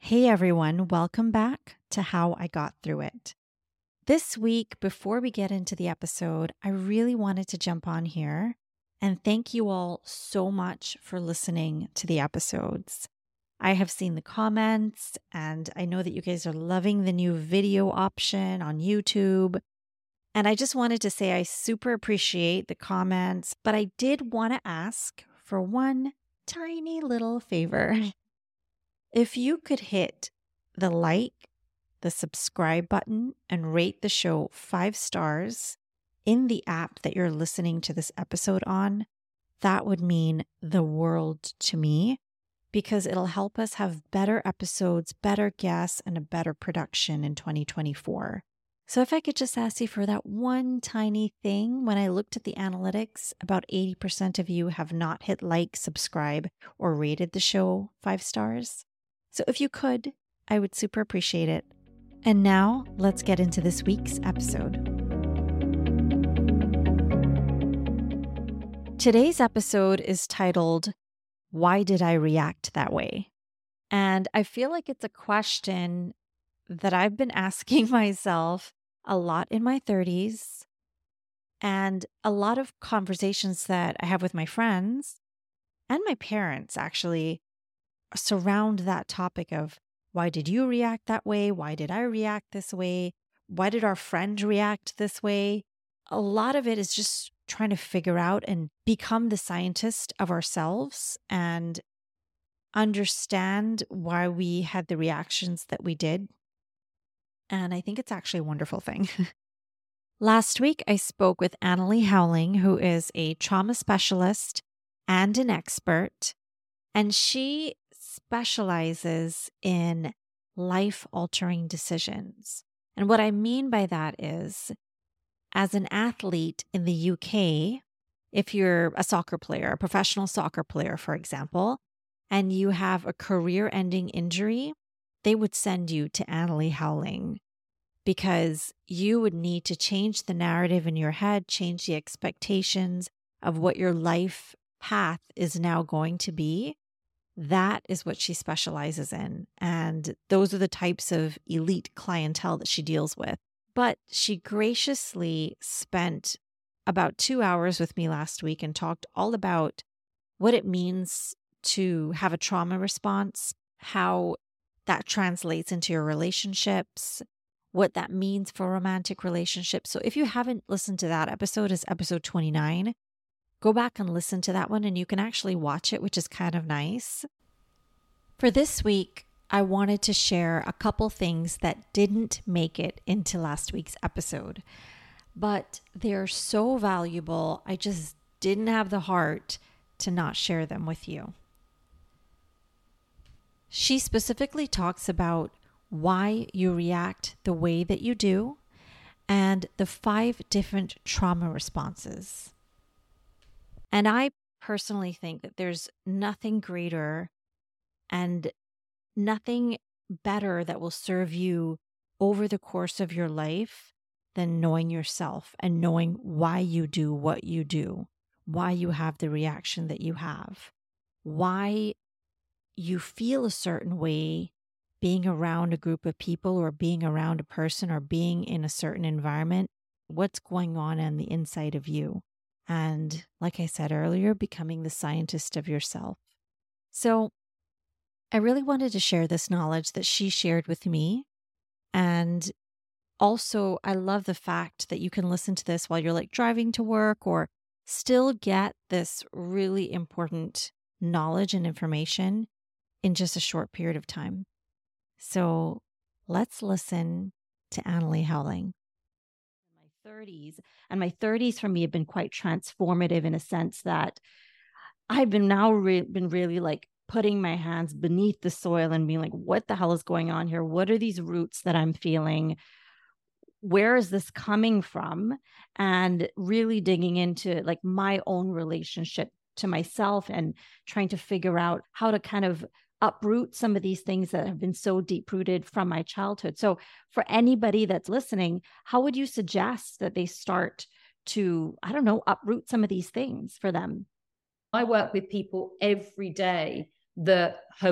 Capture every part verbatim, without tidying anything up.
Hey everyone, welcome back to How I Got Through It. This week, before we get into the episode, I really wanted to jump on here and thank you all so much for listening to the episodes. I have seen the comments and I know that you guys are loving the new video option on YouTube. And I just wanted to say I super appreciate the comments, but I did want to ask for one tiny little favor. If you could hit the like, the subscribe button, and rate the show five stars in the app that you're listening to this episode on, that would mean the world to me because it'll help us have better episodes, better guests, and a better production in twenty twenty-four. So if I could just ask you for that one tiny thing, when I looked at the analytics, about eighty percent of you have not hit like, subscribe, or rated the show five stars. So if you could, I would super appreciate it. And now let's get into this week's episode. Today's episode is titled, Why Did I React That Way? And I feel like it's a question that I've been asking myself a lot in my thirties and a lot of conversations that I have with my friends and my parents actually surround that topic of why did you react that way? Why did I react this way? Why did our friend react this way? A lot of it is just trying to figure out and become the scientist of ourselves and understand why we had the reactions that we did. And I think it's actually a wonderful thing. Last week, I spoke with Annalie Howling, who is a trauma specialist and an expert, and she specializes in life-altering decisions. And what I mean by that is, as an athlete in the U K, if you're a soccer player, a professional soccer player, for example, and you have a career-ending injury, they would send you to Annalie Howling because you would need to change the narrative in your head, change the expectations of what your life path is now going to be. That is what she specializes in. And those are the types of elite clientele that she deals with. But she graciously spent about two hours with me last week and talked all about what it means to have a trauma response, how that translates into your relationships, what that means for romantic relationships. So if you haven't listened to that episode, it's episode twenty-nine. Go back and listen to that one and you can actually watch it, which is kind of nice. For this week, I wanted to share a couple things that didn't make it into last week's episode, but they're so valuable, I just didn't have the heart to not share them with you. She specifically talks about why you react the way that you do and the five different trauma responses. And I personally think that there's nothing greater and nothing better that will serve you over the course of your life than knowing yourself and knowing why you do what you do, why you have the reaction that you have, why you feel a certain way being around a group of people or being around a person or being in a certain environment, what's going on on the inside of you. And like I said earlier, becoming the scientist of yourself. So I really wanted to share this knowledge that she shared with me. And also, I love the fact that you can listen to this while you're like driving to work or still get this really important knowledge and information in just a short period of time. So let's listen to Annalie Howling. My thirties, and my thirties for me have been quite transformative in a sense that I've been now re- been really like putting my hands beneath the soil and being like, what the hell is going on here? What are these roots that I'm feeling? Where is this coming from? And really digging into like my own relationship to myself and trying to figure out how to kind of uproot some of these things that have been so deep rooted from my childhood. So for anybody that's listening, how would you suggest that they start to, I don't know, uproot some of these things for them? I work with people every day that have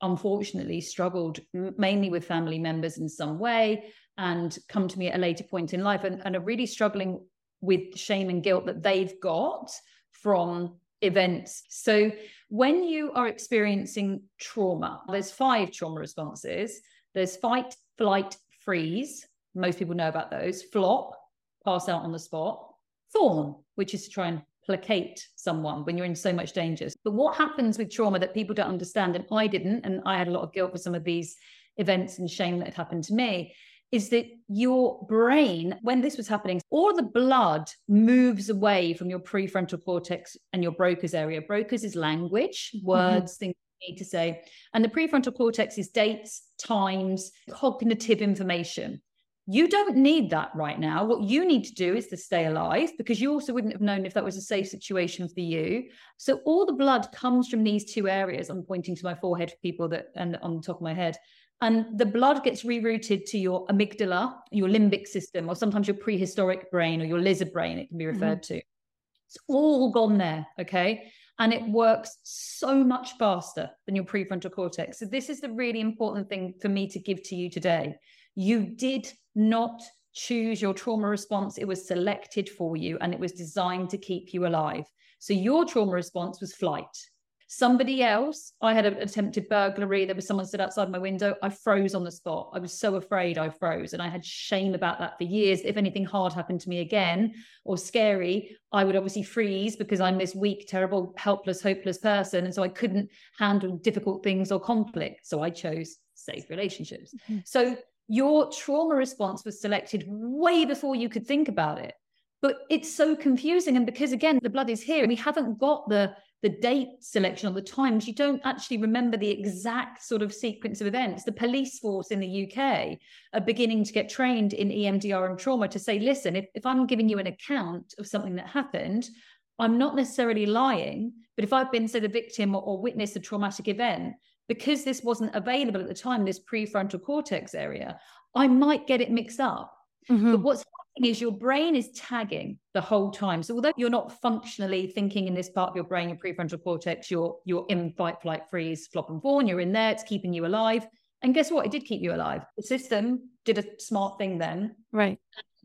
unfortunately struggled mainly with family members in some way, and come to me at a later point in life and, and are really struggling with shame and guilt that they've got from events. So when you are experiencing trauma, there's five trauma responses. There's fight, flight, freeze. Most people know about those. Flop, pass out on the spot. Fawn, which is to try and placate someone when you're in so much danger. But what happens with trauma that people don't understand, and I didn't, and I had a lot of guilt for some of these events and shame that had happened to me, is that your brain, when this was happening, all the blood moves away from your prefrontal cortex and your Broca's area. Broca's is language, words, mm-hmm. things you need to say. And the prefrontal cortex is dates, times, cognitive information. You don't need that right now. What you need to do is to stay alive, because you also wouldn't have known if that was a safe situation for you. So all the blood comes from these two areas. I'm pointing to my forehead for people that, and on the top of my head. And the blood gets rerouted to your amygdala, your limbic system, or sometimes your prehistoric brain or your lizard brain, it can be referred mm-hmm. to. It's all gone there, okay? And it works so much faster than your prefrontal cortex. So this is the really important thing for me to give to you today. You did not choose your trauma response. It was selected for you, and it was designed to keep you alive. So your trauma response was flight. Somebody else, I had an attempted burglary. There was someone stood outside my window. I froze on the spot. I was so afraid I froze. And I had shame about that for years. If anything hard happened to me again or scary, I would obviously freeze, because I'm this weak, terrible, helpless, hopeless person. And so I couldn't handle difficult things or conflict. So I chose safe relationships. Mm-hmm. So your trauma response was selected way before you could think about it. But it's so confusing. And because, again, the blood is here, we haven't got the the date selection or the times. You don't actually remember the exact sort of sequence of events. The police force in the U K are beginning to get trained in E M D R and trauma to say, listen, if, if I'm giving you an account of something that happened, I'm not necessarily lying, but if I've been, say, the victim or, or witnessed a traumatic event, because this wasn't available at the time, this prefrontal cortex area, I might get it mixed up. Mm-hmm. But what's happening is your brain is tagging the whole time. So although you're not functionally thinking in this part of your brain, your prefrontal cortex, you're, you're in fight, flight, freeze, flop and fawn, you're in there, it's keeping you alive. And guess what? It did keep you alive. The system did a smart thing then. Right.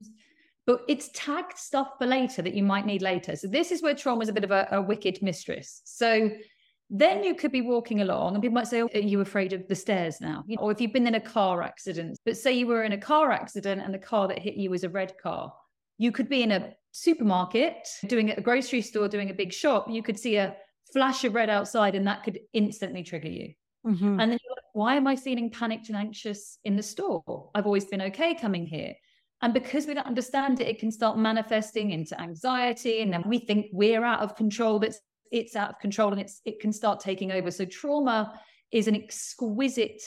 But it's tagged stuff for later that you might need later. So this is where trauma is a bit of a, a wicked mistress. So then you could be walking along and people might say, oh, are you afraid of the stairs now? You know, or if you've been in a car accident, but say you were in a car accident and the car that hit you was a red car. You could be in a supermarket, doing at a grocery store, doing a big shop. You could see a flash of red outside and that could instantly trigger you. Mm-hmm. And then you're like, why am I feeling panicked and anxious in the store? I've always been okay coming here. And because we don't understand it, it can start manifesting into anxiety. And then we think we're out of control, but it's out of control and it's it can start taking over. So trauma is an exquisite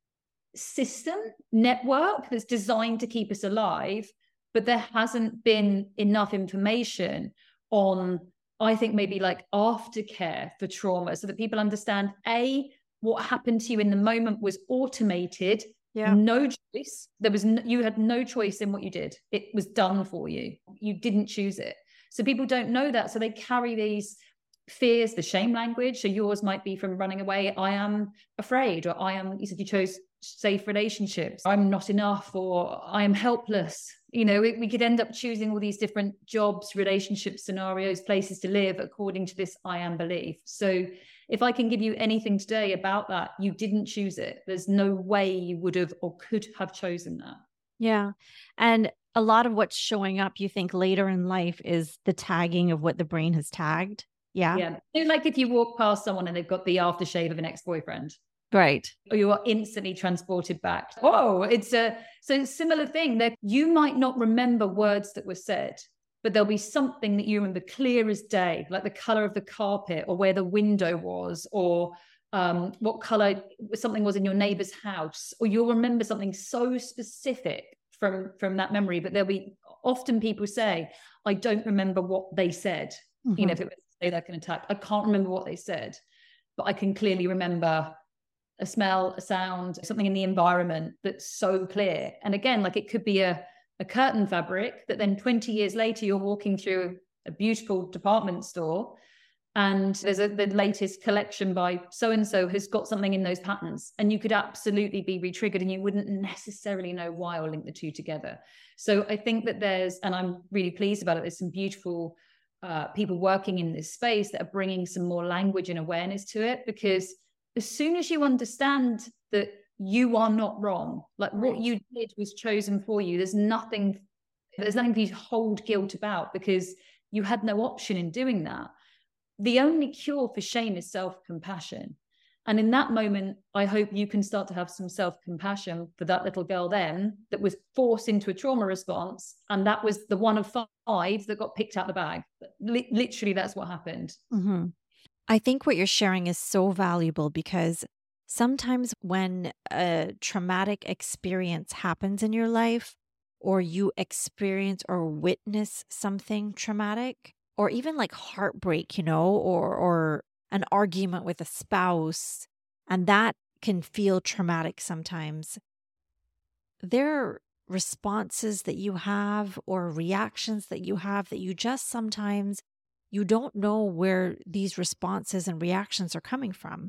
system, network that's designed to keep us alive, but there hasn't been enough information on, I think, maybe like aftercare for trauma, so that people understand, A, what happened to you in the moment was automated. Yeah. No choice. There was no, you had no choice in what you did. It was done for you. You didn't choose it. So people don't know that. So they carry these fears, the shame language. So yours might be from running away. I am afraid, or I am, you said you chose safe relationships. I'm not enough, or I am helpless. You know, we, we could end up choosing all these different jobs, relationships, scenarios, places to live according to this I am belief. So if I can give you anything today about that, you didn't choose it. There's no way you would have or could have chosen that. Yeah. And a lot of what's showing up, you think, later in life is the tagging of what the brain has tagged. Yeah. Yeah. It's like if you walk past someone and they've got the aftershave of an ex-boyfriend. Right. Or you are instantly transported back. Oh, it's a so similar thing that you might not remember words that were said, but there'll be something that you remember clear as day, like the color of the carpet or where the window was, or um, what color something was in your neighbor's house, or you'll remember something so specific from, from that memory. But there'll be often people say, I don't remember what they said. Mm-hmm. You know, if it was say like an attack, I can't remember what they said, but I can clearly remember a smell, a sound, something in the environment that's so clear. And again, like it could be a, a curtain fabric that then twenty years later, you're walking through a beautiful department store And there's a, the latest collection by so-and-so has got something in those patterns, and you could absolutely be re-triggered and you wouldn't necessarily know why or link the two together. So I think that there's, and I'm really pleased about it, there's some beautiful uh, people working in this space that are bringing some more language and awareness to it, because as soon as you understand that you are not wrong, like right. what you did was chosen for you, there's nothing, there's nothing for you to hold guilt about, because you had no option in doing that. The only cure for shame is self-compassion. And in that moment, I hope you can start to have some self-compassion for that little girl then that was forced into a trauma response. And that was the one of five that got picked out the bag. L- literally, that's what happened. Mm-hmm. I think what you're sharing is so valuable, because sometimes when a traumatic experience happens in your life, or you experience or witness something traumatic, or even like heartbreak, you know, or or an argument with a spouse, and that can feel traumatic sometimes. There are responses that you have or reactions that you have that you just sometimes, you don't know where these responses and reactions are coming from.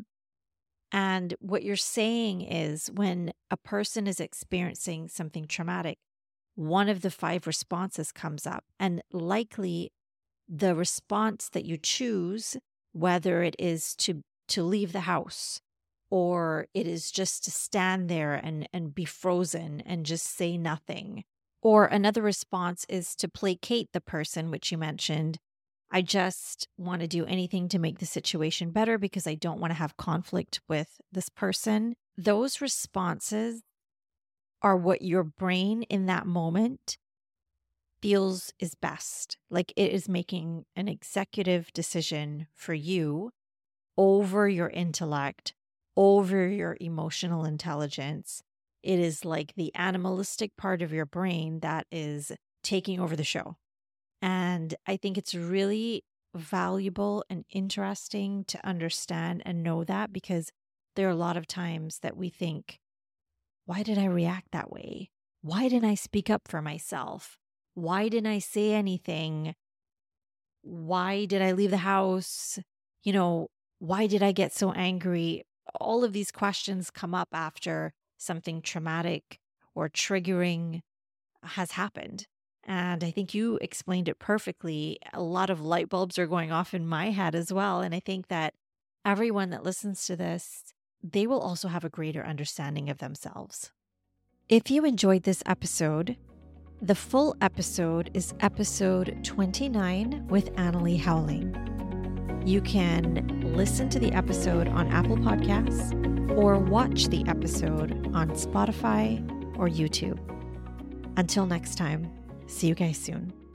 And what you're saying is, when a person is experiencing something traumatic, one of the five responses comes up, and likely the response that you choose, whether it is to to leave the house, or it is just to stand there and, and be frozen and just say nothing, or another response is to placate the person, which you mentioned. I just want to do anything to make the situation better because I don't want to have conflict with this person. Those responses are what your brain in that moment feels is best. Like it is making an executive decision for you over your intellect, over your emotional intelligence. It is like the animalistic part of your brain that is taking over the show. And I think it's really valuable and interesting to understand and know that, because there are a lot of times that we think, why did I react that way? Why didn't I speak up for myself? Why didn't I say anything? Why did I leave the house? You know, why did I get so angry? All of these questions come up after something traumatic or triggering has happened. And I think you explained it perfectly. A lot of light bulbs are going off in my head as well. And I think that everyone that listens to this, they will also have a greater understanding of themselves. If you enjoyed this episode, the full episode is episode twenty-nine with Annalie Howling. You can listen to the episode on Apple Podcasts or watch the episode on Spotify or YouTube. Until next time, see you guys soon.